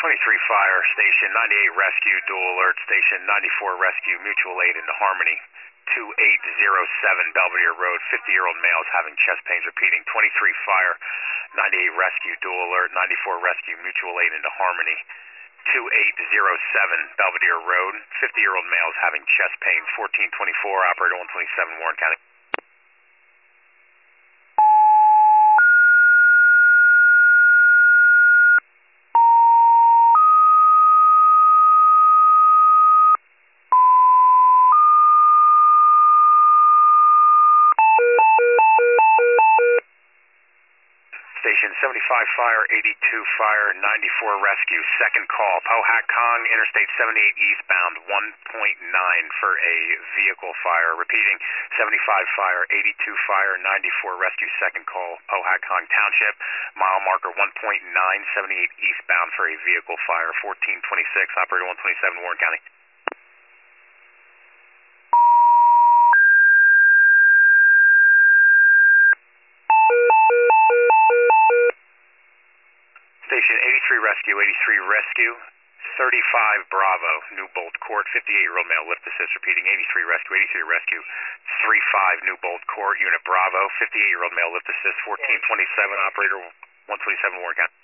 23 Fire, Station 98 Rescue, dual alert, Station 94 Rescue, mutual aid into Harmony. 2807 Belvedere Road, 50-year-old male is having chest pains, repeating. 23 Fire, 98 Rescue, dual alert, 94 Rescue, mutual aid into Harmony. 2807 Belvedere Road, 50-year-old male is having chest pains, 1424, operator 127 Warren County. Station 75 Fire, 82 Fire, 94 Rescue, second call, Pohac-Kong, Interstate 78 eastbound, 1.9 for a vehicle fire. Repeating, 75 Fire, 82 Fire, 94 Rescue, second call, Pohac-Kong Township, mile marker 1.9, 78 eastbound for a vehicle fire, 1426, operator 127 Warren County. Station 83 Rescue, 83 Rescue, 35 Bravo, Newbold Court, 58-year-old male, lift assist, repeating, 83 Rescue, 83 Rescue, 35 Newbold Court, Unit Bravo, 58-year-old male, lift assist, 1427, operator 127 Warren County.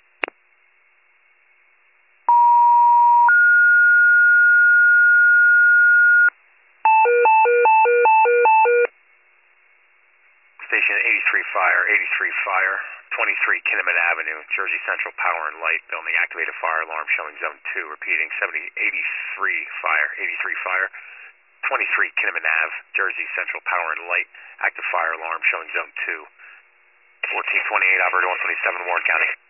Station 83 Fire, 83 Fire, 23 Kinnaman Avenue, Jersey Central Power and Light, building the activated fire alarm showing zone 2, repeating, 83 Fire, 83 Fire, 23 Kinnaman Ave, Jersey Central Power and Light, active fire alarm showing zone 2, 1428, operator 127 Warren County.